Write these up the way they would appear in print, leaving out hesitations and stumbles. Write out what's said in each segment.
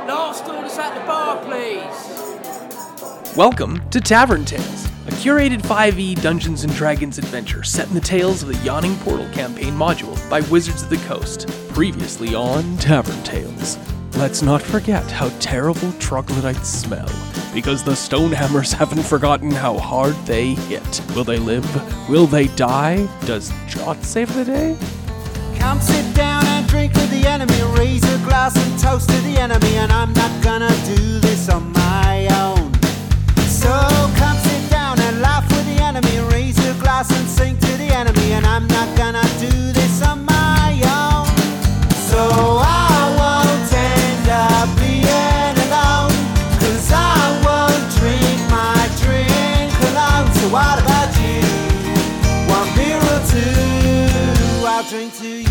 Last orders at the bar, please. Welcome to Tavern Tales, a curated 5e Dungeons & Dragons adventure set in the tales of the Yawning Portal campaign module by Wizards of the Coast. Previously on Tavern Tales. Let's not forget how terrible troglodytes smell, because the Stonehammers haven't forgotten how hard they hit. Will they live? Will they die? Does Jot save the day? Come sit down and drink with the enemy. Raise a glass and toast to the enemy. And I'm not gonna do this on my own. So come sit down and laugh with the enemy. Raise a glass and sing to the enemy. And I'm not gonna do this on my own. So I won't end up being alone. 'Cause I won't drink my drink alone. So what about you? One beer or two, I'll drink to you.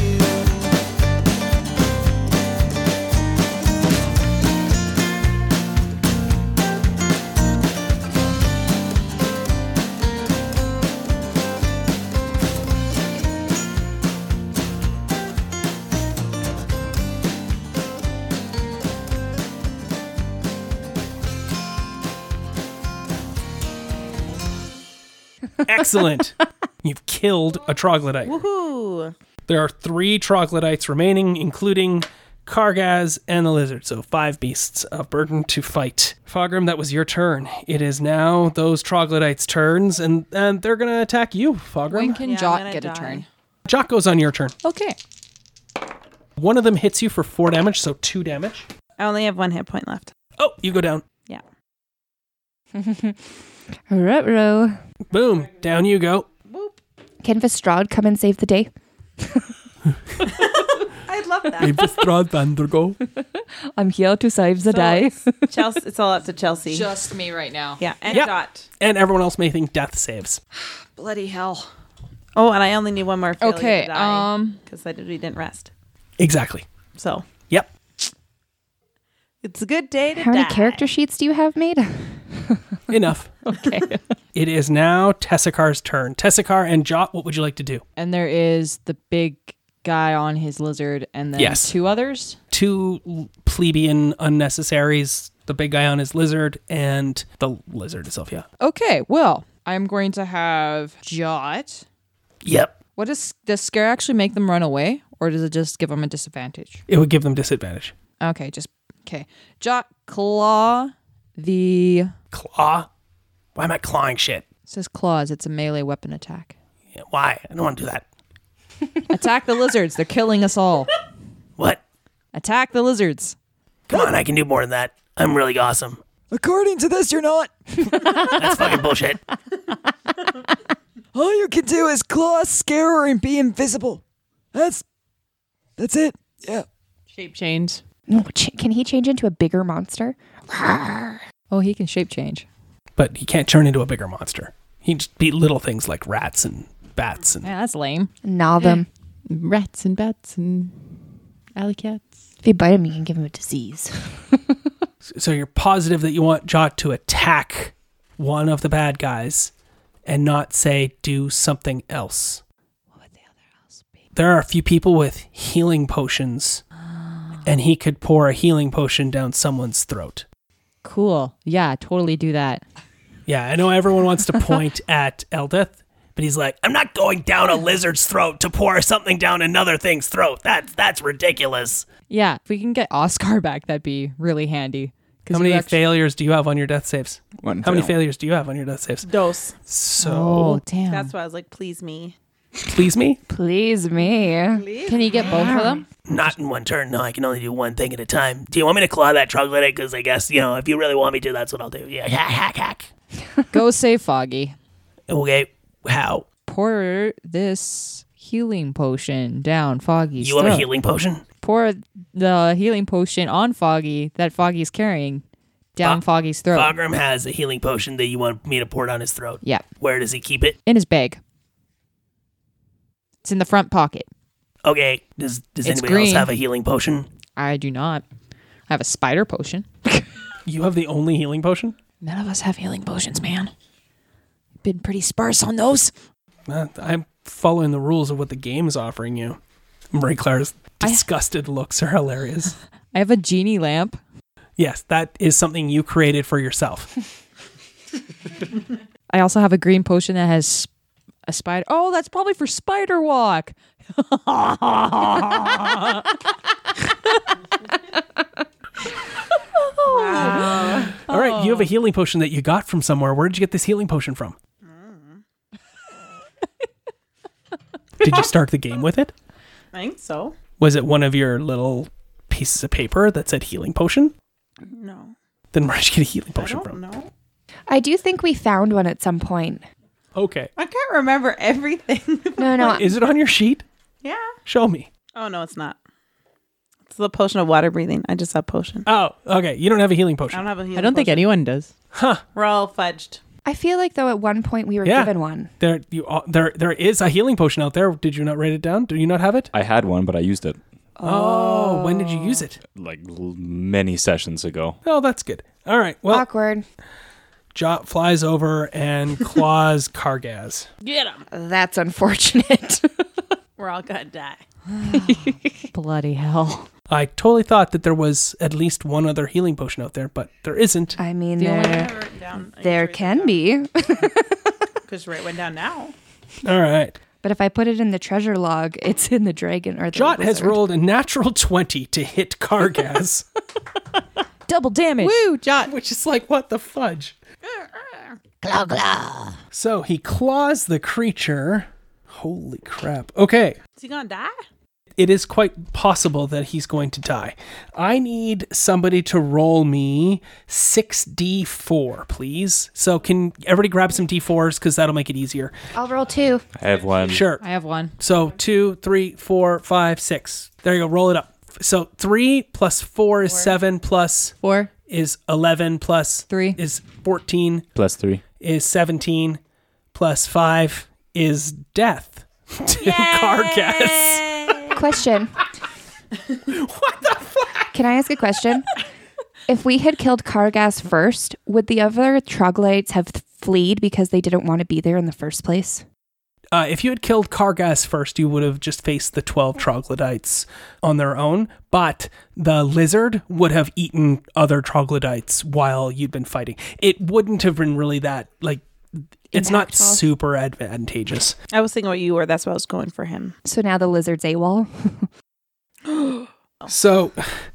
Excellent! You've killed a troglodyte. Woohoo! There are 3 troglodytes remaining, including Kargaz and the lizard, so 5 beasts of burden to fight. Fogrim, that was your turn. It is now those troglodytes' turns, and they're going to attack you, Fogrim. When can Yeah, I'm Jot gonna get die. a turn? Jot goes on your turn. Okay. One of them hits you for 4 damage, so 2 damage. I only have 1 hit point left. Oh, you go down. Yeah. Ruh-roh. Boom, down you go. Can Vestrad come and save the day? I'd love that. Vestrad Vandergo. I'm here to save the day. Chelsea, it's all up to Chelsea. Just me right now. Yeah, and Yep. Dot. And everyone else may think death saves. Bloody hell. Oh, and I only need 1 more failure Okay, to die because we didn't rest. Exactly. So Yep. it's a good day to How die. many character sheets do you have made? Enough. Okay. It is now Tessikar's turn. Tessicar and Jot, what would you like to do? And there is the big guy on his lizard and then Yes. 2 others. 2 plebeian unnecessaries, the big guy on his lizard and the lizard itself, yeah. Okay, well, I'm going to have Jot. Yep. What does Scare actually make them run away? Or does it just give them a disadvantage? It would give them disadvantage. Okay, Jot claw the... Claw? Why am I clawing shit? It says claws. It's a melee weapon attack. Yeah, why? I don't want to do that. Attack the lizards. They're killing us all. What? Attack the lizards. Come on, I can do more than that. I'm really awesome. According to this, you're not. That's fucking bullshit. All you can do is claw, scare her, and be invisible. That's it. Yeah. Shape change. No, can he change into a bigger monster? Oh, he can shape change. But he can't turn into a bigger monster. He just beat little things like rats and bats. And Yeah, that's lame. Gnaw them. Rats and bats and alley cats. If you bite him, you can give him a disease. So you're positive that you want Jot to attack one of the bad guys and not say do something else. What would the other else be? There are a few people with healing potions, and he could pour a healing potion down someone's throat. Cool. Yeah, totally do that. Yeah, I know everyone wants to point at Eldeth, but he's like, I'm not going down a lizard's throat to pour something down another thing's throat. That's ridiculous. Yeah, if we can get Oscar back, that'd be really handy. How many failures do you have on your death saves? One. How many failures do you have on your death saves? Dose. So, Oh, damn. That's why I was like, please me. please me? Please me. Can you get both of them? Not in one turn. No, I can only do one thing at a time. Do you want me to claw that troglodyte? Because I guess, if you really want me to, that's what I'll do. Yeah, hack. Go save Foggy. Okay, how? Pour this healing potion down Foggy's You have a throat. healing potion? Pour the healing potion on Foggy that Foggy's carrying down Foggy's throat. Fogrim has a healing potion that you want me to pour down his throat. Yeah, Where does he keep it? in his bag. It's in the front pocket. Okay, does anybody else green. have a healing potion? I do not. I have a spider potion. You have the only healing potion? None of us have healing potions, man. Been pretty sparse on those. I'm following the rules of what the game is offering you. Marie Claire's disgusted looks are hilarious. I have a genie lamp. Yes, that is something you created for yourself. I also have a green potion that has a spider. Oh, that's probably for spider walk. All right, you have a healing potion that you got from somewhere. Where did you get this healing potion from? Did you start the game with it? I think so. Was it one of your little pieces of paper that said healing potion? No. Then where did you get a healing I potion don't from? know. I do think we found one at some point. Okay. I can't remember everything. No. Is it on your sheet? Yeah. Show me. Oh, no, it's not. It's the potion of water breathing. I just have potion. Oh, okay. You don't have a healing I potion. don't have a healing I don't think potion. anyone does. We're all fudged. I feel like though at one point we were Yeah. given one. There is a healing potion out there. Did you not write it down? Do you not have it? I had one, but I used it Oh, when did you use it? like many sessions ago. Oh, that's good. All right. Well, Awkward. Jot flies over and claws Kargaz. Get him. That's unfortunate. We're all gonna die. Bloody hell. I totally thought that there was at least one other healing potion out there, but there isn't. I mean, The only- there can be. Because right went down now. All right. But if I put it in the treasure log, it's in the dragon or the Jot has lizard. rolled a natural 20 to hit Kargaz, Double damage. Woo, Jot. which is like, what the fudge? So he claws the creature. Holy crap. Okay. Is he gonna die? It is quite possible that he's going to die. I need somebody to roll me 6d4, please. So can everybody grab some d4s because that'll make it easier. I'll roll 2. I have one. Sure. I have one. So 2, 3, 4, 5, 6. There you go. Roll it up. So 3 plus 4 is 7 plus 4. is 11 plus 3. is 14 Plus 3. is 17 plus 5 is death to Kargas. Question. What the fuck? Can I ask a question? If we had killed Kargas first, would the other troglodytes have fled because they didn't want to be there in the first place? If you had killed Kargas first, you would have just faced the 12 troglodytes on their own, but the lizard would have eaten other troglodytes while you'd been fighting. It wouldn't have been really that, like, it's not Impactful. super advantageous. I was thinking what you were. That's what I was going for him. So now the lizard's AWOL. So,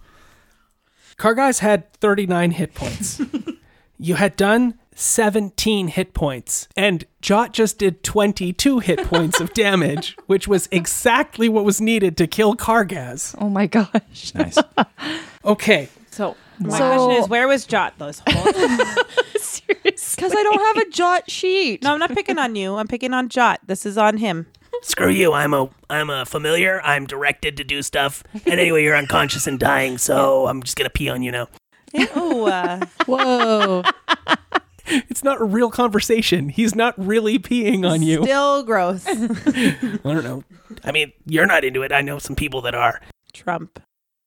Kargas had 39 hit points. You had done 17 hit points, and Jot just did 22 hit points of damage, which was exactly what was needed to kill Kargas. Oh my gosh. Nice. Okay, So my So- question is, where was Jot this whole time? Because I don't have a Jot sheet. No, I'm not picking on you. I'm picking on Jot. This is on him. Screw you. I'm a familiar. I'm directed to do stuff. And anyway, you're unconscious and dying, so I'm just gonna pee on you now. Oh, Whoa. it's not a real conversation. He's not really peeing on you. still gross. I don't know. I mean, you're not into it. I know some people that are. Trump.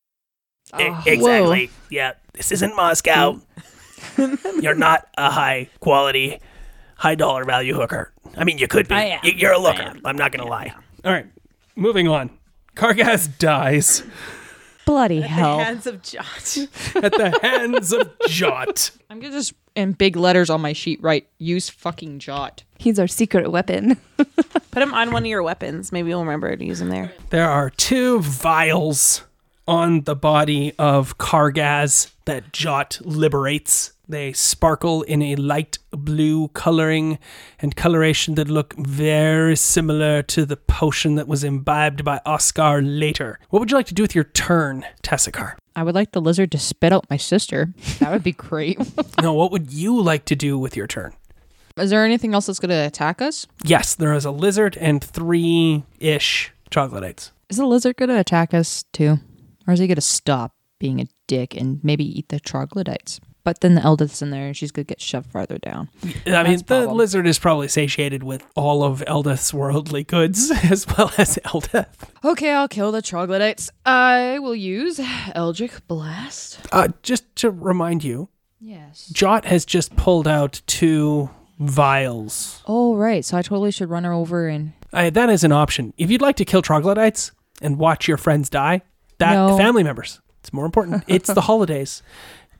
Exactly. Yeah. This isn't Moscow. You're not a high quality, high dollar value hooker. I mean, you could be. I am. You're a looker. I'm not gonna lie. All right, moving on. Kargas dies Bloody hell. Hands of Jot. at the hands of Jot. I'm going to just, in big letters on my sheet, write, use fucking Jot. He's our secret weapon. Put him on one of your weapons. Maybe you'll remember to use him there. There are 2 vials on the body of Kargas that Jot liberates. They sparkle in a light blue coloring and coloration that look very similar to the potion that was imbibed by Oscar later. What would you like to do with your turn, Tessakar? I would like the lizard to spit out my sister. That would be great. No, what would you like to do with your turn? Is there anything else that's going to attack us? Yes, there is a lizard and 3-ish troglodytes. Is the lizard going to attack us too? Or is he going to stop being a dick and maybe eat the troglodytes? But then the Eldith's in there and she's going to get shoved farther down. I mean, That's the problem. lizard is probably satiated with all of Eldith's worldly goods as well as Eldith. Okay, I'll kill the troglodytes. I will use Eldritch Blast. Just to remind you, Yes. Jot has just pulled out 2 vials. Oh, right. So I totally should run her over and... That is an option. If you'd like to kill troglodytes and watch your friends die, No. family members. It's more important. It's the holidays.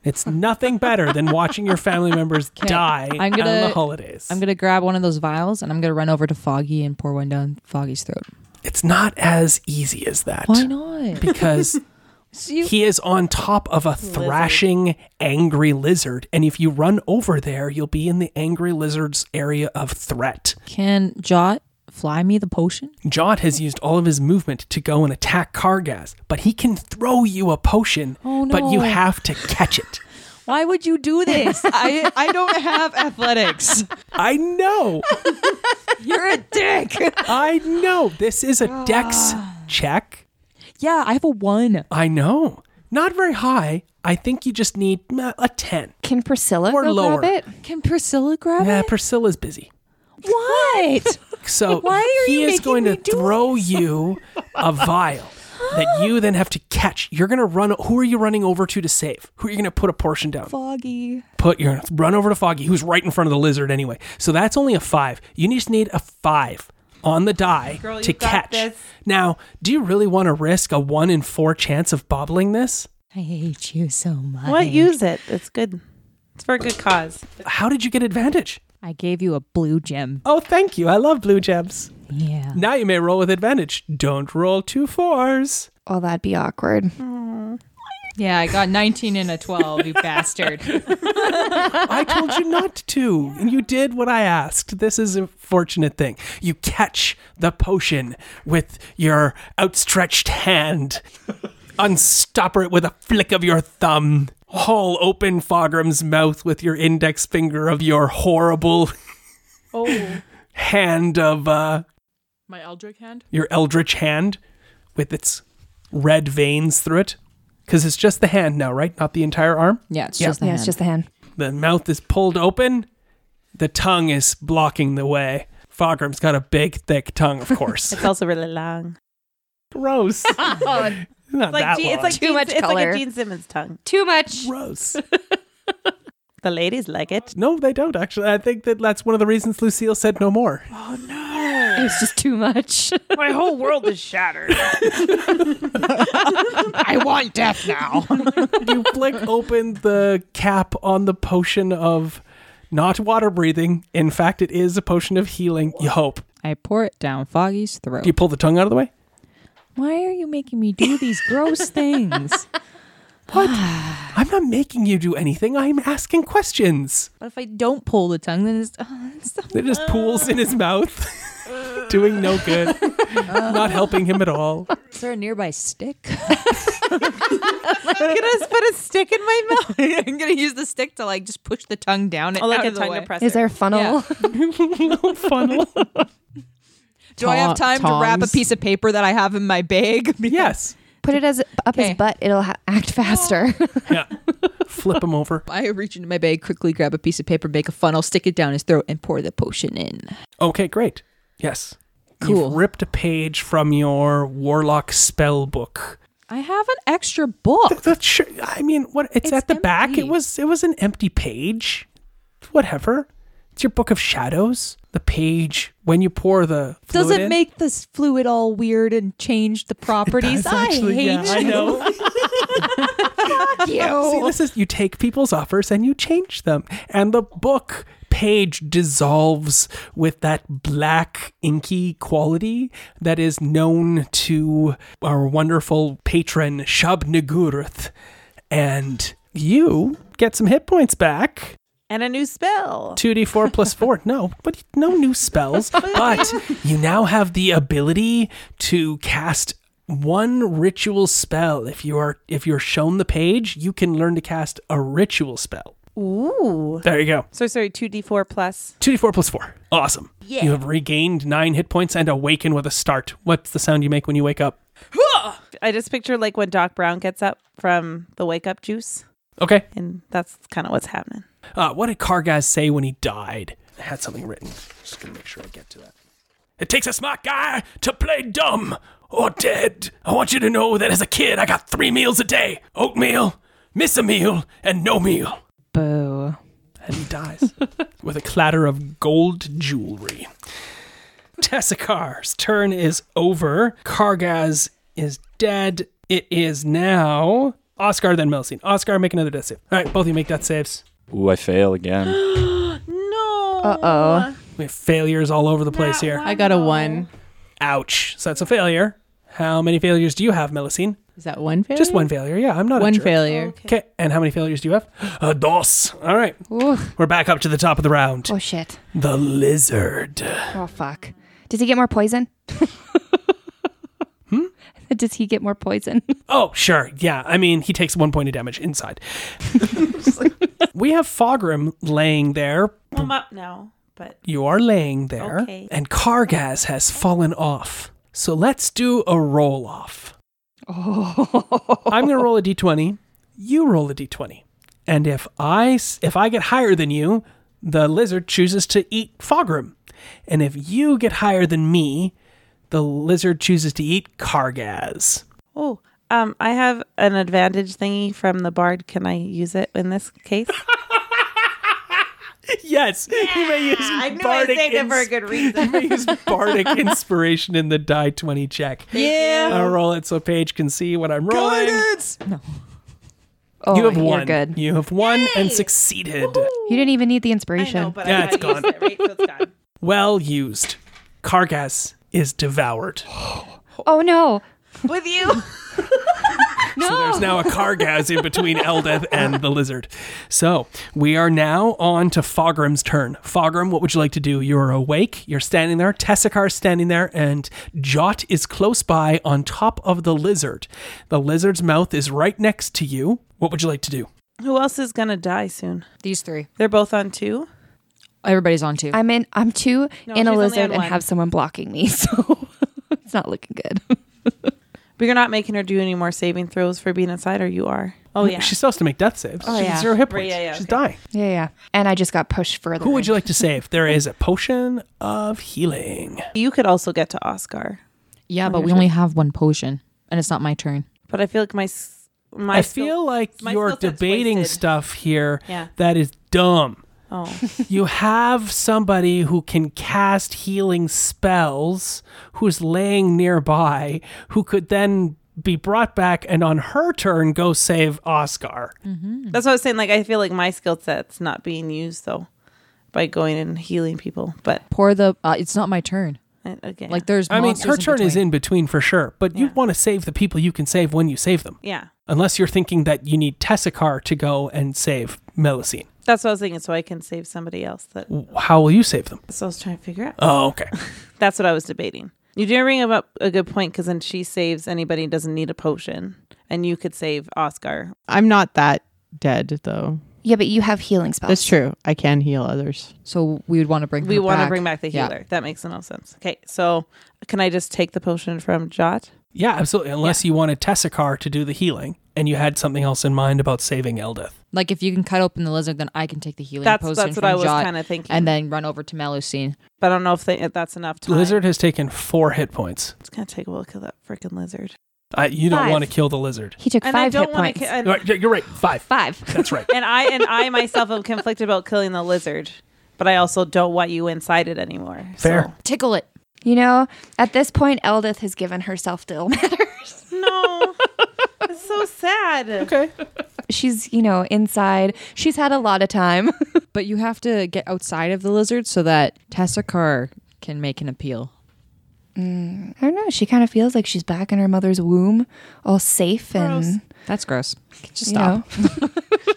It's nothing better than watching your family members die on the holidays. I'm gonna grab one of those vials and I'm gonna run over to Foggy and pour one down Foggy's throat. It's not as easy as that. Why not? Because he is on top of a thrashing, angry lizard. And if you run over there, you'll be in the angry lizard's area of threat. Can Jot fly me the potion? Jot has used all of his movement to go and attack Kargaz, but he can throw you a potion, but you have to catch it. Why would you do this? I don't have athletics. I know. You're a dick. I know. This is a dex check. Yeah, I have a 1. I know. Not very high. I think you just need a 10. Can Priscilla Or go lower. grab it? Can Priscilla grab Yeah, it? Priscilla's busy. What? So Why are he you is making going me to do throw you a vial that you then have to catch. You're going to run. Who are you running over to save? Who are you going to put a portion down? Foggy. You're going to run over to Foggy, who's right in front of the lizard anyway. So that's only a 5. You just need a 5 on the die to catch. Now, do you really want to risk a 1 in 4 chance of bobbling this? I hate you so much. What? Use it. It's good. It's for a good cause. How did you get advantage? I gave you a blue gem. Oh, thank you. I love blue gems. Yeah. Now you may roll with advantage. Don't roll 2 4s. Oh, that'd be awkward. Yeah, I got 19 and a 12, you bastard. I told you not to, and you did what I asked. This is a fortunate thing. You catch the potion with your outstretched hand, unstopper it with a flick of your thumb, haul open Fogram's mouth with your index finger of your horrible hand of My Eldritch hand? your eldritch hand with its red veins through it. Because it's just the hand now, right? Not the entire arm? Yeah, it's just the Yeah, hand. it's just the hand. The mouth is pulled open. The tongue is blocking the way. Fogram's got a big, thick tongue, of course. It's also really long. Gross. Not that long. It's like Too much It's like color. a Gene Simmons tongue. Too much. Gross. The ladies like it. No, they don't, actually. I think that's one of the reasons Lucille said no more. It's just too much. My whole world is shattered. I want death now. You flick open the cap on the potion of not water breathing. In fact, it is a potion of healing, you hope. I pour it down Foggy's throat. Do you pull the tongue out of the way? Why are you making me do these gross things? What? I'm not making you do anything. I'm asking questions. But if I don't pull the tongue, then it's It just pools in his mouth, doing no good, not helping him at all. Is there a nearby stick? I'm gonna put a stick in my mouth. I'm gonna use the stick to just push the tongue down. Oh, like out a of the tongue way. depressor. Is there a funnel? Funnel. Do I have time to wrap a Tongs. piece of paper that I have in my bag? Yes. Put it up Okay. his butt. It'll act faster. Yeah. Flip him over. I reach into my bag, quickly grab a piece of paper, make a funnel, stick it down his throat, and pour the potion in. Okay, great. Yes. Cool. You've ripped a page from your Warlock spell book. I have an extra book. That's sure. I mean, what? It's at the back. empty. It was an empty page. Whatever. It's your book of shadows. The page when you pour the fluid Does it in. make this fluid all weird and change the properties? Does actually, I hate yeah, you. I know. See, this is you take people's offers and you change them, and the book page dissolves with that black inky quality that is known to our wonderful patron Shub Nigurth, and you get some hit points back. And a new spell. 2d4 plus 4. No new spells. But you now have the ability to cast one ritual spell. If you're shown the page, you can learn to cast a ritual spell. Ooh. There you go. So sorry, 2d4 plus. 2d4 plus 4. Awesome. Yeah. You have regained 9 hit points and awaken with a start. What's the sound you make when you wake up? I just picture like when Doc Brown gets up from the wake up juice. Okay. And that's kind of what's happening. What did Kargaz say when he died? I had something written. Just gonna make sure I get to that. It takes a smart guy to play dumb or dead. I want you to know that as a kid, I got 3 meals a day. Oatmeal, miss a meal, and no meal. Boo. And he dies with a clatter of gold jewelry. Tessakar's turn is over. Kargaz is dead. It is now Oscar, then Melusine. Oscar, make another death save. All right, both of you make death saves. Ooh, I fail again. No. Uh-oh. We have failures all over the place here. I got a 1. Ouch. So that's a failure. How many failures do you have, Melusine? Is that one failure? Just one failure. Yeah, I'm not a One jerk. failure. Okay, and how many failures do you have? Dos. All right. Ooh. We're back up to the top of the round. Oh, shit. The lizard. Oh, fuck. Does he get more poison? Does he get more poison? Oh, sure. Yeah. I mean, he takes 1 point of damage inside. We have Fogrim laying there. I'm up now, but You are laying there. Okay. And Kargaz has fallen off. So let's do a roll off. I'm going to roll a d20. You roll a d20. And if I get higher than you, the lizard chooses to eat Fogrim. And if you get higher than me, the lizard chooses to eat Kargaz. oh, I have an advantage thingy from the bard. Can I use it in this case? Yes, you may use bardic reason. you may use bardic inspiration in the die 20 check. Yeah. I'll roll it so Paige can see what I'm rolling. Oh, You have you're won. good. You have won and succeeded. You didn't even need the I inspiration. know, but Yeah, I it's gotta use it, right? So it's gone. Well used. Kargas is devoured. Oh, no. With you. So there's now a Kargaz in between Eldeth and the lizard. So we are now on to Fogrim's turn. Fogrim, what would you like to do? You're awake. You're standing there. Tessakar's standing there. And Jot is close by on top of the lizard. The lizard's mouth is right next to you. What would you like to do? Who else is gonna die soon? These 3. They're both on 2. Everybody's on 2. I'm two No, in a she's only lizard on and 1. have someone blocking me, so it's not looking good. But you're not making her do any more saving throws for being inside, or you are? Oh, yeah. She's supposed to make death saves. Oh, She's yeah. 0 hit Right, points. yeah, She's okay. dying. Yeah. And I just got pushed further. Who would you like to save? There is a potion of healing. You could also get to Oscar. Yeah, but we only have 1 potion, and it's not my turn. But I feel like my I feel like my you're skill set's debating wasted. stuff here Yeah. that is dumb. Oh. You have somebody who can cast healing spells who's laying nearby who could then be brought back and on her turn go save Oscar. That's what I was saying. Like, I feel like my skill set's not being used, though, by going and healing people. But It's not my turn. again, Like, there's I mean, monsters her turn is between. in between for sure, but you want to save the people you can save when you save them. yeah. Unless you're thinking that you need Tessakar to go and save Melusine. That's what I was thinking. So I can save somebody else. How will you save them? So I was trying to figure out. Oh, okay. That's what I was debating. You did bring up a good point, because then she saves anybody who doesn't need a potion, and you could save Oscar. I'm not that dead, though. Yeah, but you have healing spells. That's true. I can heal others. So we would want to bring We her want to back. bring back the Yeah. healer. That makes no sense. Okay, so can I just take the potion from Jot? Yeah, absolutely. Unless you wanted Tessakar to do the healing and you had something else in mind about saving Eldeth. Like, if you can cut open the lizard, then I can take the healing That's potion what from I was Jot kind of thinking. and then run over to Melusine. But I don't know if that's enough The time. lizard has taken 4 hit points. It's gonna take a while to kill that freaking lizard. You don't 5. want to kill the lizard. He took And I 5 don't hit want points. to. You're right. 5. 5. That's right. And I myself am conflicted about killing the lizard, but I also don't want you inside it anymore. Fair. So. Tickle it. You know, at this point, Eldith has given herself to Ilmatters. No, it's so sad. Okay. She's, inside. She's had a lot of time. But you have to get outside of the lizard so that Tessakar can make an appeal. I don't know. She kind of feels like she's back in her mother's womb, all safe and That's gross. Just you stop. know,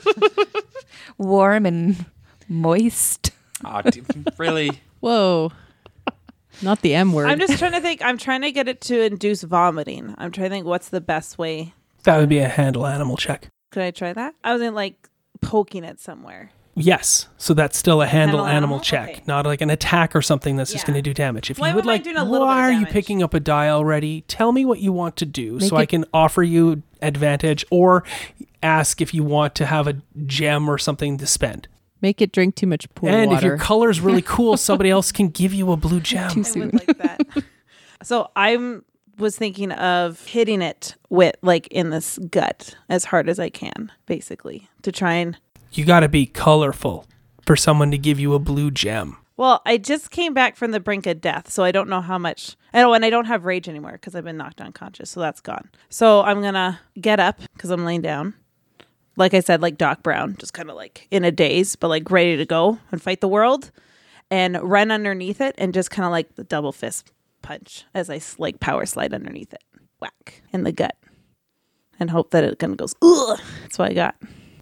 warm and moist. Really? Whoa. Not the M word. I'm just trying to think. I'm trying to get it to induce vomiting. I'm trying to think what's the best way. That would be a handle animal check. Could I try that? I was in like poking it somewhere. Yes. So that's still a handle Handle animal animal? check, Okay. not like an attack or something that's just Yeah. going to do damage. If Why you would wouldn't I like, do a little bit of why are you damage? picking up a die already? Tell me what you want to do Make so I it- can offer you advantage or ask if you want to have a gem or something to spend. Make it drink too much pool And water. if your color's really cool, somebody else can give you a blue gem. Too I soon. would like that. So I was thinking of hitting it with like in this gut as hard as I can, basically, to try and. You got to be colorful for someone to give you a blue gem. Well, I just came back from the brink of death, so I don't know how much. And I don't have rage anymore because I've been knocked unconscious, so that's gone. So I'm going to get up because I'm laying down. Like I said, like Doc Brown, just kind of like in a daze, but like ready to go and fight the world and run underneath it and just kind of like the double fist punch as I like power slide underneath it. Whack in the gut. And hope that it kind of goes, ugh. That's what I got.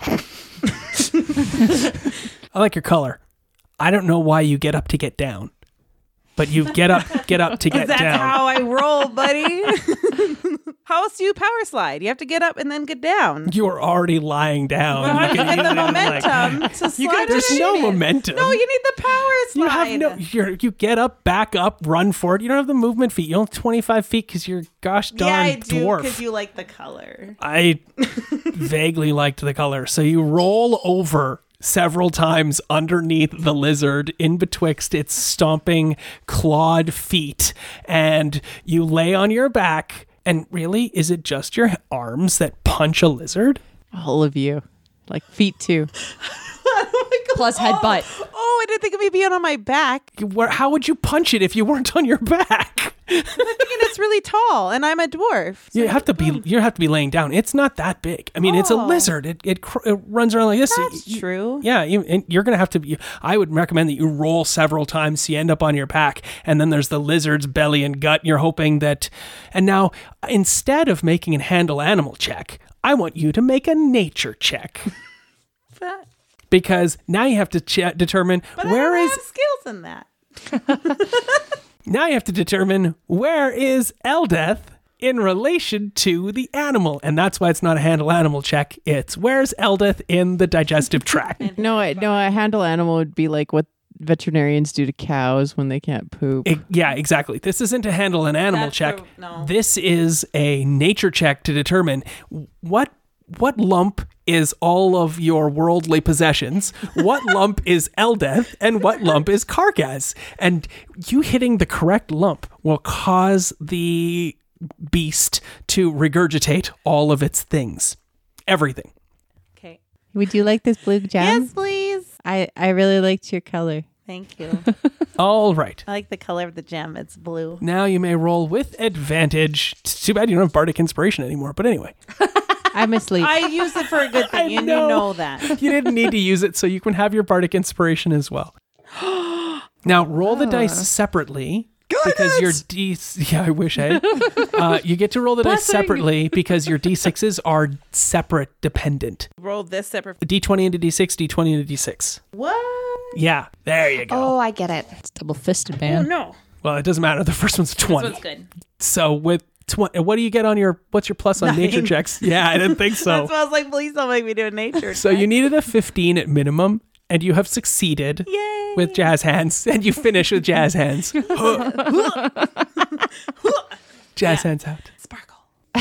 I like your color. I don't know why you get up to get down, but you get up to get That's down. how I roll, buddy. How else do you power slide? You have to get up and then get down. You are already lying down. Well, I You can get the easily, momentum to slide there's no underneath it. momentum. No, you need the power slide. You have you get up, back up, run for it. You don't have the movement feet. You only have 25 feet because you're gosh darn Yeah, I do dwarf. because you like the color. I vaguely liked the color. So you roll over several times underneath the lizard in betwixt its stomping clawed feet, and you lay on your back. And really, is it just your arms that punch a lizard? All of you. Like feet too. Plus headbutt. Oh, I didn't think of me being on my back. How would you punch it if you weren't on your back? I'm thinking it's really tall, and I'm a dwarf. So You have to be laying down. It's not that big. I mean, it's a lizard. It runs around like this. That's true. Yeah, and you're gonna have to. I would recommend that you roll several times so you end up on your back, and then there's the lizard's belly and gut. And you're hoping that. And now, instead of making a handle animal check, I want you to make a nature check. Because now you have to determine But where I don't is have skills in that. now you have to determine where is Eldeth in relation to the animal, and that's why it's not a handle animal check. It's where's Eldeth in the digestive tract. No, a handle animal would be like what veterinarians do to cows when they can't poop. Yeah, exactly. This isn't a handle an animal check. This is a nature check to determine what lump is all of your worldly possessions, what lump is Eldeth, and what lump is Kargaz. And you hitting the correct lump will cause the beast to regurgitate all of its things. Everything. Okay. Would you like this blue gem? Yes, please. I really liked your color. Thank you. All right. I like the color of the gem. It's blue. Now you may roll with advantage. It's too bad you don't have Bardic Inspiration anymore, but anyway. I'm asleep. I use it for a good thing. You know that. You didn't need to use it, so you can have your Bardic Inspiration as well. Now, roll the dice separately. Because your yeah, I wish you get to roll the dice separately because your D6s are separate dependent. Roll this separate. D20 into D6, D20 into D6. What? Yeah, there you go. Oh, I get it. It's double-fisted, Oh, man. no. Well, it doesn't matter. The first one's 20. This one's good. So with 20, what do you get on your, what's your plus on 9. nature checks? Yeah, I didn't think so. That's why I was like, please don't make me do a nature So check. you needed a 15 at minimum, and you have succeeded with jazz hands, and you finish with jazz hands. Jazz hands out. Sparkle.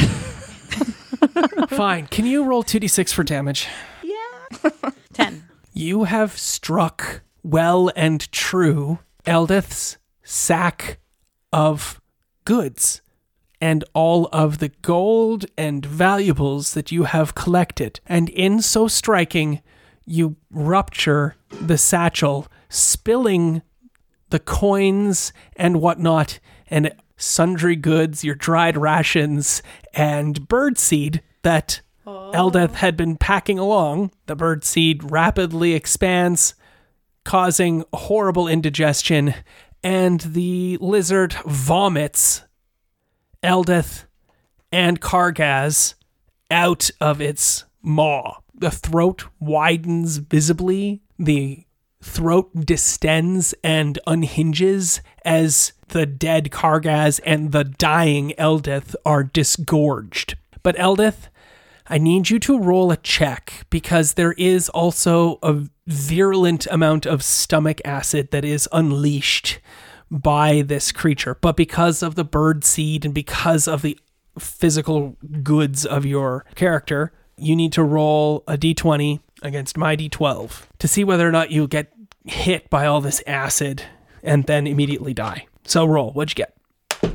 Fine. Can you roll 2d6 for damage? Yeah. 10. You have struck well and true Eldeth's sack of goods and all of the gold and valuables that you have collected. And in so striking, you rupture the satchel, spilling the coins and whatnot, and sundry goods, your dried rations, and birdseed that Eldeth had been packing along. The birdseed rapidly expands, causing horrible indigestion, and the lizard vomits Eldeth and Kargaz out of its maw. The throat widens visibly. The throat distends and unhinges as the dead Kargaz and the dying Eldeth are disgorged. But Eldeth, I need you to roll a check because there is also a virulent amount of stomach acid that is unleashed by this creature. But because of the bird seed and because of the physical goods of your character, you need to roll a d20 against my d12 to see whether or not you get hit by all this acid and then immediately die. So roll. What'd you get?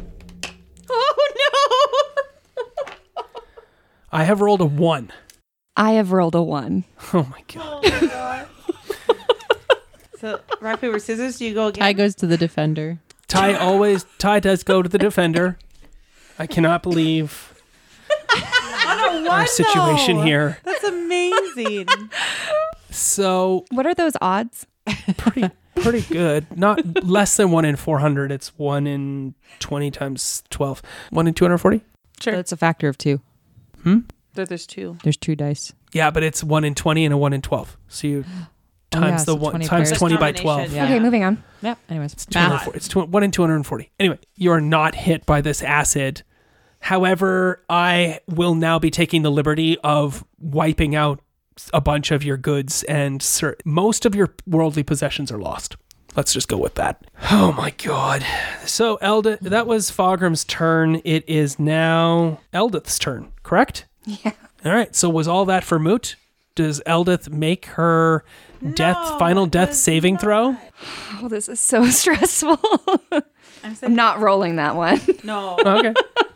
Oh, no. I have rolled a 1. I have rolled a 1. Oh my god. So rock, paper, scissors, do you go again? Ty goes to the defender. Ty does go to the defender. I cannot believe our situation here. That's amazing. So What are those odds? pretty good. Not less than 1 in 400. It's 1 in 20 times 12. 1 in 240? Sure. That's a factor of 2. There's 2. There's 2 dice. Yeah, but it's 1 in 20 and a 1 in 12. So you times so the one 20 times pairs. 20 by Combination. 12. Yeah. Okay, moving on. Yeah. Anyways, It's 1 in 240. Anyway, you are not hit by this acid. However, I will now be taking the liberty of wiping out a bunch of your goods, and most of your worldly possessions are lost. Let's just go with that. Oh my god. So Eldith, that was Fogram's turn. It is now Eldith's turn, correct? Yeah. All right. So was all that for moot? Does Eldith make her final death saving throw? Oh, this is so stressful. I'm not rolling that one. No. Okay.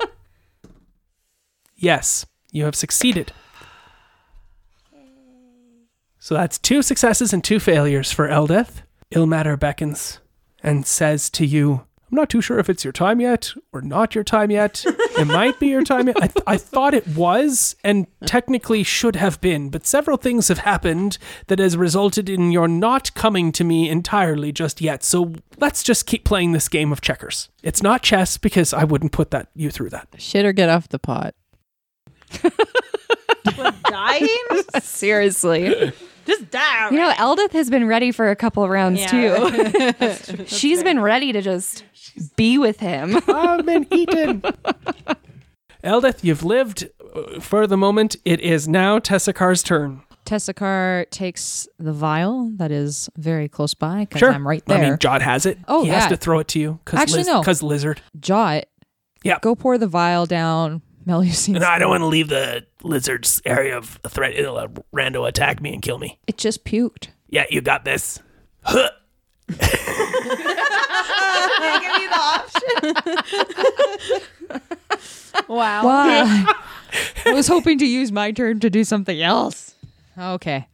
Yes, you have succeeded. So that's 2 successes and 2 failures for Eldith. Ilmater beckons and says to you, I'm not too sure if it's your time yet or not your time yet. It might be your time yet. I thought it was and technically should have been, but several things have happened that has resulted in your not coming to me entirely just yet. So let's just keep playing this game of checkers. It's not chess because I wouldn't put you through that. shit or get off the pot. Dying? Seriously. Just die. You know, Eldith has been ready for a couple of rounds Yeah. too. She's been ready to just be with him. I've been eaten. Eldith, you've lived for the moment. It is now Tessakar's turn. Tessakar takes the vial that is very close by because Sure. I'm right there. I mean, Jot has it. Oh, he has yeah. to throw it to you. Actually, no. Because lizard. Jot, Yeah. go pour the vial down Melusine's. No, I don't want to leave the lizard's area of a threat. It'll rando attack me and kill me. It just puked. Yeah, you got this. Huh. Wow. Why? I was hoping to use my turn to do something else. Okay.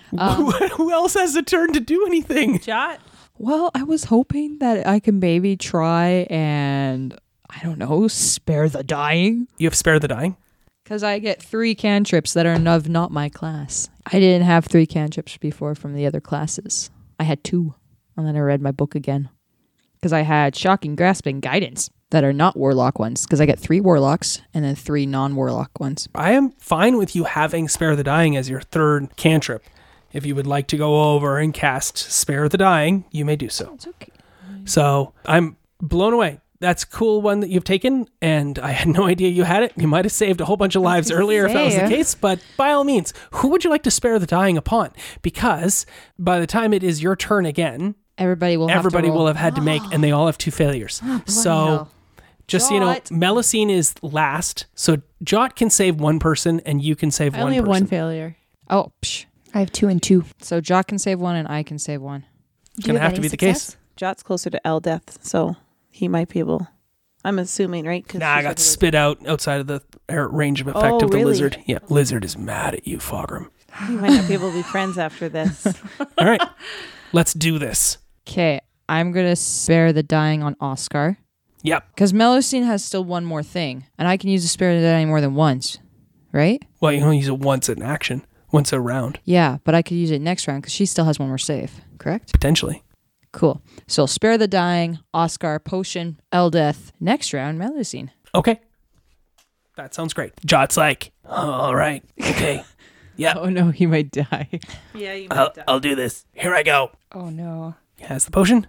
Who else has a turn to do anything? Jot. Well, I was hoping that I can maybe try and, I don't know, spare the dying. You have Spare the Dying? Because I get 3 cantrips that are of not my class. I didn't have 3 cantrips before from the other classes. I had 2. And then I read my book again. Because I had Shocking Grasp and Guidance that are not Warlock ones. Because I get 3 Warlocks and then 3 non-Warlock ones. I am fine with you having Spare the Dying as your 3rd cantrip. If you would like to go over and cast Spare the Dying, you may do so. It's okay. So I'm blown away. That's a cool one that you've taken, and I had no idea you had it. You might have saved a whole bunch of lives earlier if that was the case, but by all means, who would you like to spare the dying upon? Because by the time it is your turn again, Everybody will have had to make, and they all have 2 failures. So hell. just so you know, Jot. Melusine is last, so Jot can save 1 person, and you can save I 1 only have person. 1 failure. Oh, psh. I have 2 and 2. So Jock can save 1 and I can save 1. Gonna have to be the case. Jot's closer to Eldeth, so he might be able. I'm assuming, right? 'Cause Nah, I she's got like- spit out outside of the range of effect Oh, of the really? lizard. Yeah, lizard is mad at you, Fogram. We might not be able to be friends after this. All right, let's do this. Okay, I'm going to spare the dying on Oscar. Yep. Because Melusine has still 1 more thing, and I can use the spare the dying more than once, right? Well, you can only use it once in action, once a round, Yeah, but I could use it next round because she still has 1 more save, correct? potentially. Cool. So spare the dying, Oscar, potion, Eldeth. Next round, Melusine. Okay. That sounds great. Jot's like, all right, okay. Yeah, Oh no, he might die. Yeah, you might die. I'll do this. Here I go. Oh no. he has the potion,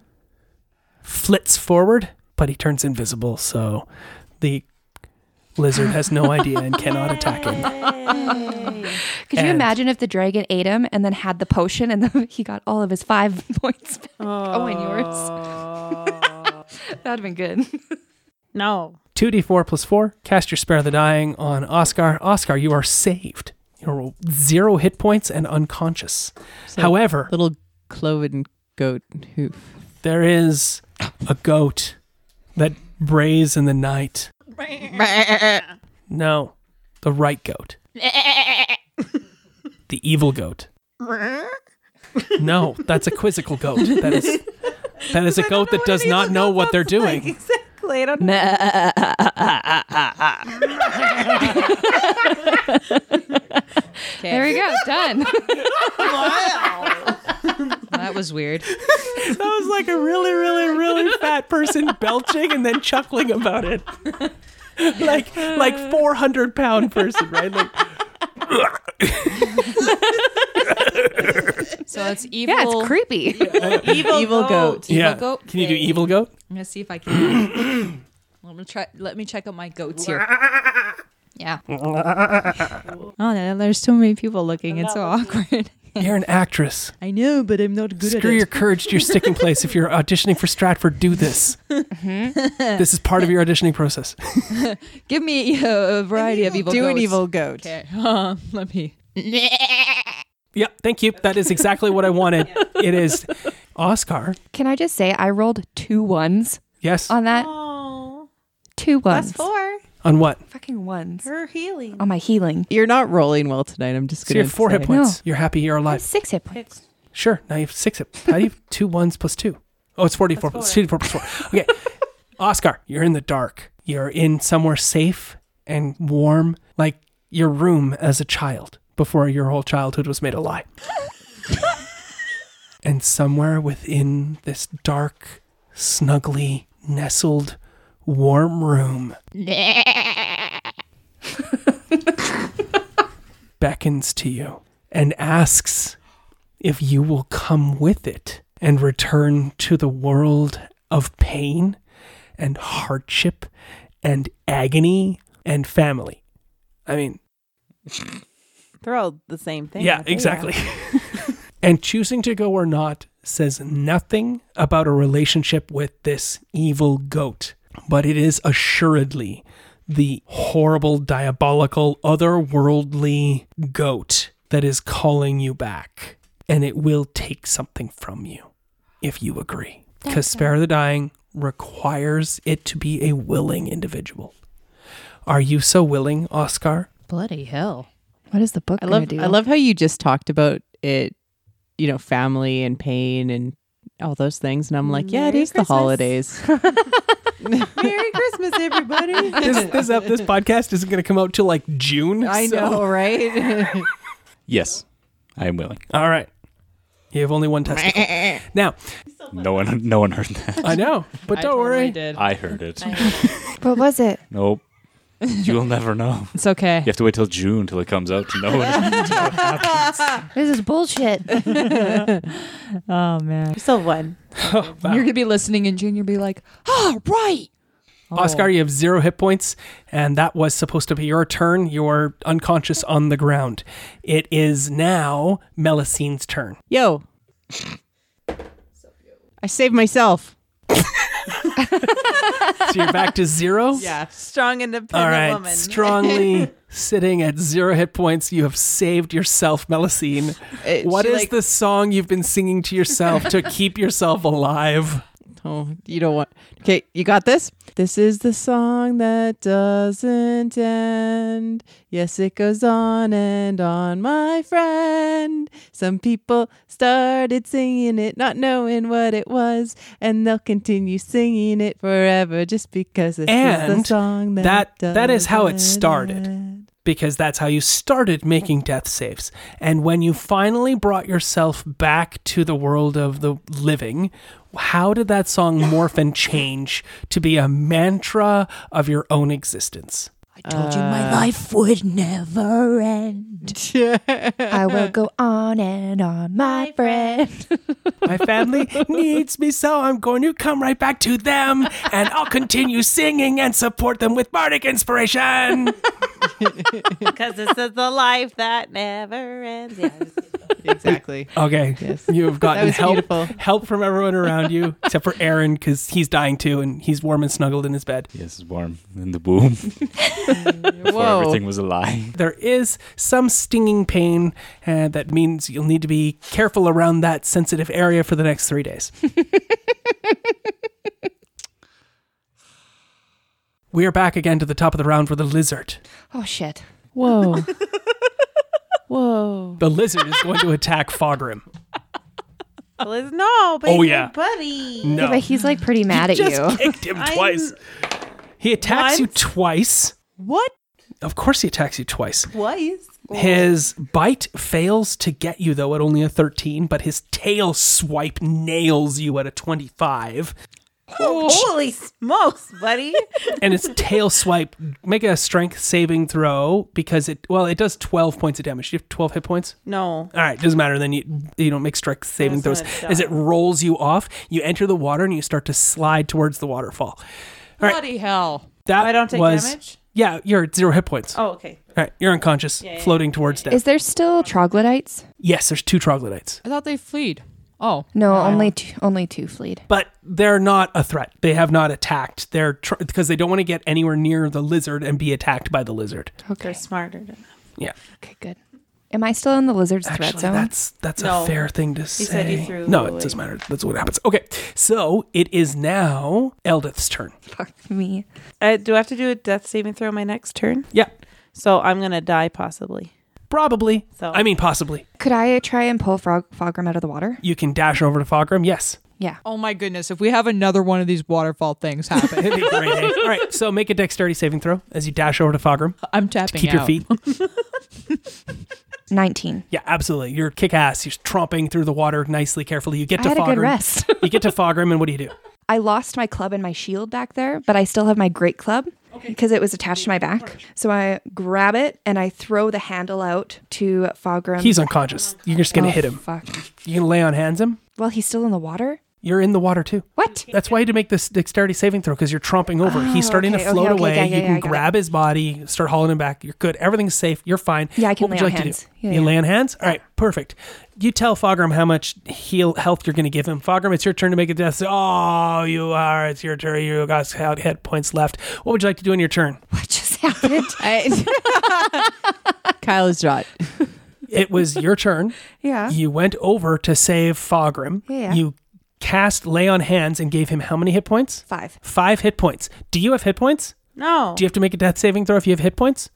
flits forward, but he turns invisible, so the lizard has no idea and cannot attack him. Could you And- imagine if the dragon ate him and then had the potion and then he got all of his 5 points back? Oh, and yours. That'd have been good. No. 2d4 plus 4. Cast your Spare the Dying on Oscar. Oscar, you are saved. You're 0 hit points and unconscious. However, Little cloven goat hoof. there is a goat that brays in the night. No, the right goat. The evil goat. No, that's a quizzical goat. That is a goat that does not know what they're doing. Exactly. I don't know. There we go. Done. That was weird. That was like a really, really, really fat person belching and then chuckling about it. like 400-pound person, right? Like, So it's evil. Yeah, it's creepy. Evil goat. yeah. goat? Can you do evil goat? I'm gonna see if I can. Let me check out my goats here. Yeah. Oh, there's so many people looking. It's so awkward. You're an actress. I know, but I'm not good Screw your courage to your sticking place. If you're auditioning for Stratford, do this. This is part of your auditioning process. Give me a variety of evil Do goats. an evil goat. Okay. Let me. Yeah, thank you. That is exactly what I wanted. It is Oscar. Can I just say I rolled 2 ones Yes. on that? Oh, 2 ones. that's 4. On what? Fucking ones. Her healing. On my healing. You're not rolling well tonight. I'm just So going you have 4 hit points. You're happy you're I have alive. 6 hit points. Sure. Now you have 6 hit. How do you have 2 ones plus 2? Oh, it's 44. That's 44 plus 4. Okay. Oscar, you're in the dark. You're in somewhere safe and warm, like your room as a child before your whole childhood was made a lie. And somewhere within this dark, snugly nestled, warm room beckons to you and asks if you will come with it and return to the world of pain and hardship and agony and family. I mean, They're all the same thing. yeah, aren't they? exactly. And choosing to go or not says nothing about a relationship with this evil goat, but it is assuredly the horrible, diabolical, otherworldly goat that is calling you back. And it will take something from you if you agree. Because Spare the Dying requires it to be a willing individual. Are you so willing, Oscar? Bloody hell. What is the book I gonna love do? I love how you just talked about it, family and pain and all those things. And I'm like, yeah, it Merry is Christmas. the holidays. Merry Christmas, everybody. This podcast isn't going to come out till like June. I so- know, right? Yes, I am willing. All right. You have only one testicle. Now, No one heard that. I know, but don't worry. Did. I heard it. What was it? Nope. You'll never know. It's okay. You have to wait till June till it comes out to know it. This is bullshit. Oh man. You still won. Oh, wow. You're gonna be listening in June. You'll be like, oh right. Oscar, you have 0 hit points, and that was supposed to be your turn. You're unconscious on the ground. It is now Melicine's turn. Yo. I saved myself. So you're back to 0? Yeah. Strong, independent All right. woman. Strongly sitting at 0 hit points. You have saved yourself, Melicine. What is the song you've been singing to yourself to keep yourself alive? Oh, you don't want. Okay, you got this? This is the song that doesn't end. Yes, it goes on and on, my friend. Some people started singing it, not knowing what it was, and they'll continue singing it forever just because this is the And song that is how it doesn't started. end. Because that's how you started making death saves. And when you finally brought yourself back to the world of the living, how did that song morph and change to be a mantra of your own existence? I told you my life would never end. I will go on and on, my friend. My family needs me, so I'm going to come right back to them, and I'll continue singing and support them with bardic inspiration. Because this is the life that never ends. Yeah, Exactly. Okay, Yes. you have gotten was beautiful. help from everyone around you, except for Aaron, because he's dying too, and he's warm and snuggled in his bed. Yes, it's warm in the womb. Before Whoa. everything was a lie. There is some stinging pain, and that means you'll need to be careful around that sensitive area for the next 3 days. We are back again to the top of the round for the lizard. Oh, shit. Whoa. Whoa. The lizard is going to attack Fogrim. No, but Oh, he's yeah. my buddy. No. Yeah, but he's like pretty mad at Just you. kicked him twice. He attacks you Once? twice. What? Of course he attacks you twice. Twice? His bite fails to get you, though, at only a 13, but his tail swipe nails you at a 25. Holy smokes, buddy. And its tail swipe, make a strength saving throw because it does 12 points of damage. Do you have 12 hit points? No. All right, doesn't matter. Then you don't make strength saving throws. As it rolls you off, you enter the water and you start to slide towards the waterfall. All right, Bloody hell. that I don't take was, damage? Yeah, you're at 0 hit points. Oh, okay. All right, you're unconscious, floating towards death. Is there still troglodytes? Yes, there's 2 troglodytes, I thought they fleed. Oh. No, only two fleed. but they're not a threat. They have not attacked. They're because they don't want to get anywhere near the lizard and be attacked by the lizard. They're smarter than Yeah, Okay, good. Am I still in the lizard's threat actually, zone? that's No. a fair thing to say. said he threw no, it away. doesn't matter. That's what happens. Okay, so it is now Eldith's turn. Fuck me. do I have to do a death saving throw my next turn? Yeah, So I'm going to die possibly. probably. So- I mean, possibly. Could I try and pull Fogrim out of the water? You can dash over to Fogrim. Yes. Yeah. Oh my goodness. If we have another one of these waterfall things happen, It'd be great. Eh? All right, so make a dexterity saving throw as you dash over to Fogrim. I'm tapping Keep your out. feet. 19. Yeah, absolutely. You're kick ass. You're tromping through the water nicely, carefully. You get I to had Fogrim. a good rest. You get to Fogrim, and what do? I lost my club and my shield back there, but I still have my great club because it was attached to my back. So I grab it and I throw the handle out to Fogrim. He's unconscious. You're just gonna hit him. Fuck. You can lay on hands him. Well, he's still in the water? You're in the water too. What? That's why you had to make this dexterity saving throw because you're tromping over. He's starting okay, to float okay, away. yeah, You yeah, can I got grab his body, start hauling him back. You're good. Everything's safe. You're fine. Yeah, I can What would lay you on like hands. to do? Yeah, you yeah. lay on hands? All right, perfect. You tell Fogrim how much health you're going to give him. Fogrim, it's your turn to make a death. Oh, you are. It's your turn. You got hit points left. What would you like to do in your turn? What just happened? Kyle is shot. It was your turn. Yeah. You went over to save Fogrim. Yeah. You cast Lay on Hands and gave him how many hit points? 5. 5 hit points. Do you have hit points? No. Do you have to make a death saving throw if you have hit points?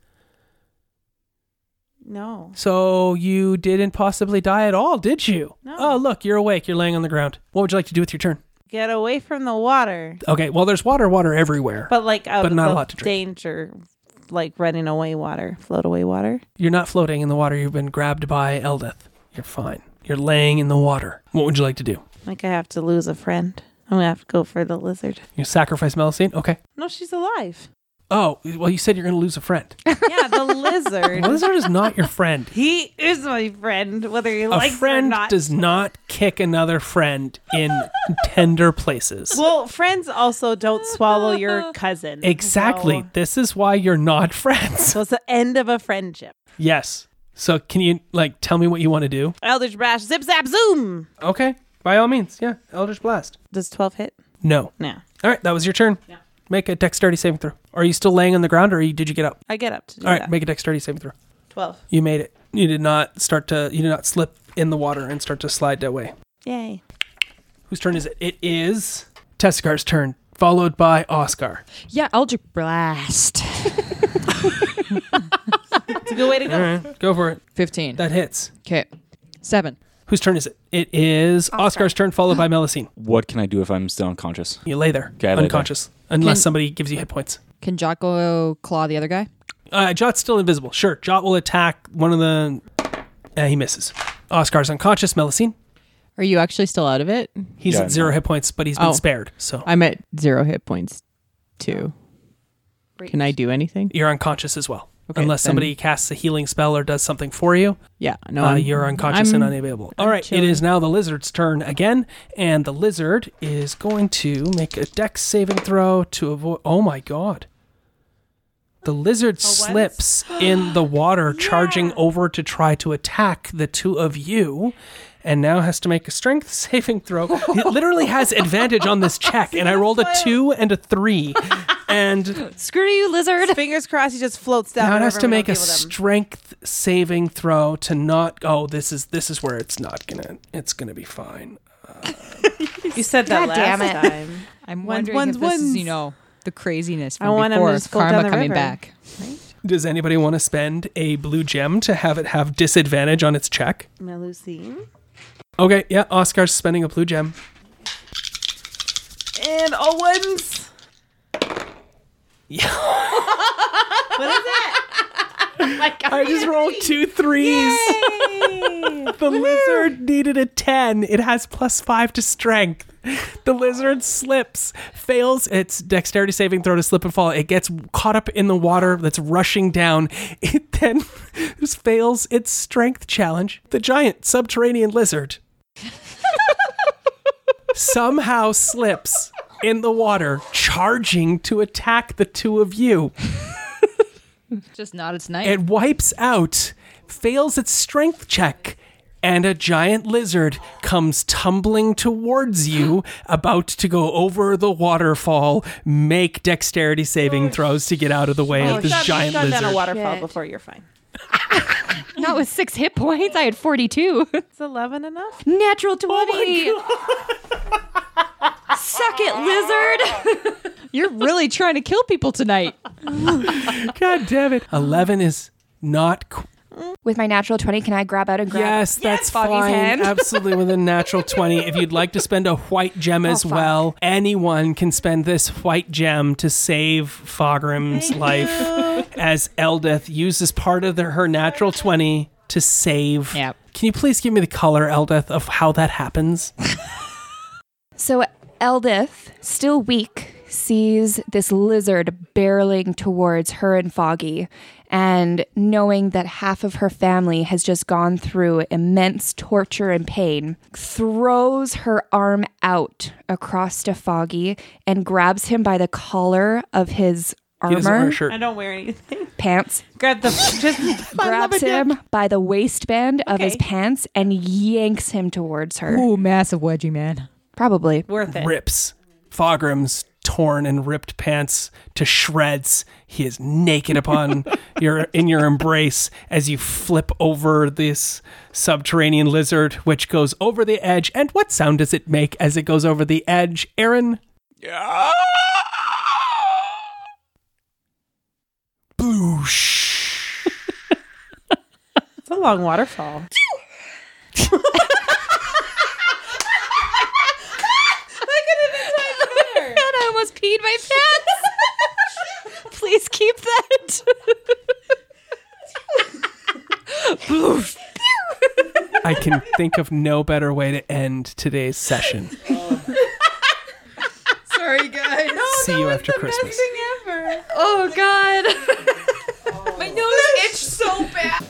No. So you didn't possibly die at all, did you? No. Oh, look, you're awake. You're laying on the ground. What would you like to do with your turn? Get away from the water. Okay, well, there's water everywhere. But like out But of not a the lot to drink. danger, like running away water, float away water. You're not floating in the water. You've been grabbed by Eldith. You're fine. You're laying in the water. What would you like to do? Like I have to lose a friend. I'm going to have to go for the lizard. You sacrifice Melusine? Okay. No, she's alive. Oh, well, you said you're going to lose a friend. Yeah, the lizard. The lizard is not your friend. He is my friend, whether he A likes it or friend not. does not kick another friend in tender places. Well, friends also don't swallow your cousin. Exactly. So, This is why you're not friends. so it's the end of a friendship. Yes. So can you tell me what you want to do? Eldritch Blast, zip zap zoom. Okay. By all means. Yeah. Eldritch Blast. Does 12 hit? No. No. All right. That was your turn. Yeah. Make a dexterity saving throw. Are you still laying on the ground or did you get up? I get up to do All right. that. Make a dexterity saving throw. 12. You made it. You did not slip in the water and start to slide away. Yay. Whose turn is it? It is Tessicar's turn, followed by Oscar. Yeah, Eldritch Blast. It's a good way to go. All right. Go for it. 15. That hits. Okay. 7. Whose turn is it? It is Oscar's turn, followed by Melusine. What can I do if I'm still unconscious? You lay there, Okay, I lay unconscious, unless somebody gives you hit points. Can Jocko claw the other guy? Jot's still invisible. Sure, Jot will attack one of the... he misses. Oscar's unconscious. Melusine. Are you actually still out of it? He's Yeah, at 0 no. hit points, but he's been Oh. spared. So I'm at 0 hit points too. Can I do anything? you're unconscious as well. Okay, Unless then- somebody casts a healing spell or does something for you, Yeah, no. you're unconscious and I'm- unavailable. I'm All right, chilling. it is now the lizard's turn again, and the lizard is going to make a dex saving throw to avoid... Oh my god. The lizard slips in the water, charging over to try to attack the two of you, and now has to make a strength saving throw. It literally has advantage on this check, and I rolled a 2 and a 3, and Screw you, lizard. Fingers crossed he just floats down. now it has wherever to we make don't a deal with him. strength saving throw to not... Oh, this is where it's not gonna... It's gonna be fine. You said that God last damn it. time. I'm Ones, wondering ones, if this is, ones. the craziness I from want him to before. just float down Karma the coming river. back. Does anybody want to spend a blue gem to have it have disadvantage on its check? Melusine. Okay, yeah, Oscar's spending a blue gem. And all ones. Yeah. What is it? I just rolled 2 3s. The lizard needed a 10. It has +5 to strength. The lizard slips, fails its dexterity saving throw to slip and fall. It gets caught up in the water that's rushing down. It then fails its strength challenge. The giant subterranean lizard somehow slips in the water, charging to attack the two of you. Just not its night. It wipes out, fails its strength check, and a giant lizard comes tumbling towards you, about to go over the waterfall. Make dexterity saving throws to get out of the way of this giant You've gone lizard. down a waterfall Shit. before, you're fine. Not with 6 hit points. I had 42. Is 11 enough? Natural 20. Suck it, lizard. You're really trying to kill people tonight. God damn it. 11 is not... With my natural 20, can I grab out and grab Yes, that's Foggy's fine. hand. Absolutely, with a natural 20. If you'd like to spend a white gem as well, anyone can spend this white gem to save Fogrim's life, as Eldith uses part of her natural 20 to save. Yep. Can you please give me the color, Eldith, of how that happens? So Eldith, still weak, sees this lizard barreling towards her and Foggy, and knowing that half of her family has just gone through immense torture and pain, throws her arm out across to Foggy and grabs him by the collar of his He doesn't wear a armor, shirt. I don't wear anything. pants, Grab the just grabs him by the waistband of his Okay. pants and yanks him towards her. Ooh, massive wedgie, man. Probably. worth it. Rips Fogrim's torn and ripped pants to shreds. He is naked upon in your embrace as you flip over this subterranean lizard, which goes over the edge. And what sound does it make as it goes over the edge, Aaron? Boosh. It's a long waterfall. God, I almost peed my pants. Please keep that. I can think of no better way to end today's session. Sorry, guys. See you after Christmas. Oh, God. My nose itched so bad.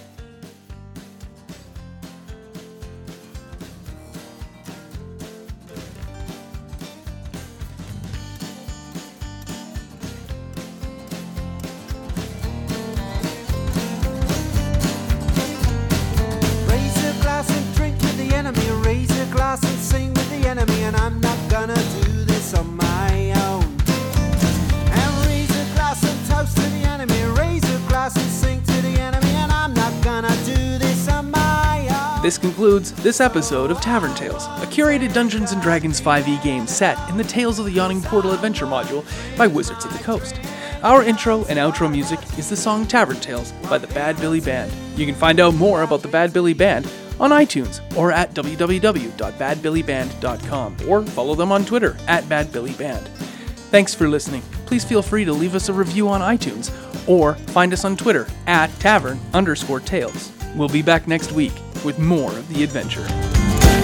Raise a glass and drink with the enemy. Raise a glass and sing with the enemy. And I'm not gonna do this on my own. And raise a glass and toast to the enemy. Raise a glass and sing to the enemy. And I'm not gonna do this on my own. This concludes this episode of Tavern Tales, a curated Dungeons & Dragons 5e game set in the Tales of the Yawning Portal adventure module by Wizards of the Coast. Our intro and outro music is the song Tavern Tales by the Bad Billy Band. You can find out more about the Bad Billy Band on iTunes or at www.badbillyband.com or follow them on Twitter at badbillyband. Thanks for listening. Please feel free to leave us a review on iTunes or find us on Twitter at tavern_tales. We'll be back next week with more of the adventure.